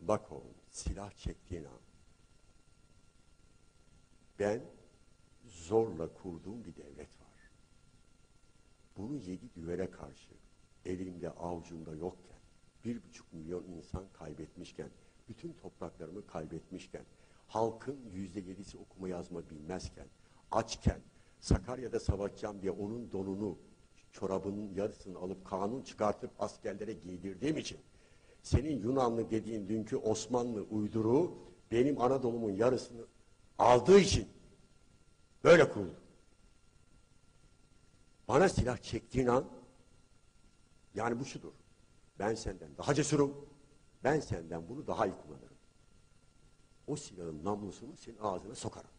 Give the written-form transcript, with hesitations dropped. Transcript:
Bak oğlum, silah çektiğin an, ben zorla kurduğum bir devlet var. Bunu 7 düvele karşı elimde avucumda yokken, 1,5 milyon insan kaybetmişken, bütün topraklarımı kaybetmişken, halkın %7'si okuma yazma bilmezken, açken, Sakarya'da savaşacağım diye onun donunu, çorabının yarısını alıp kanun çıkartıp askerlere giydirdiğim için, senin Yunanlı dediğin dünkü Osmanlı uyduru benim Anadolu'mun yarısını aldığı için böyle kuruldu. Bana silah çektiğin an, yani bu şudur: ben senden daha cesurum, ben senden bunu daha iyi kullanırım. O silahın namlusunu senin ağzına sokarım.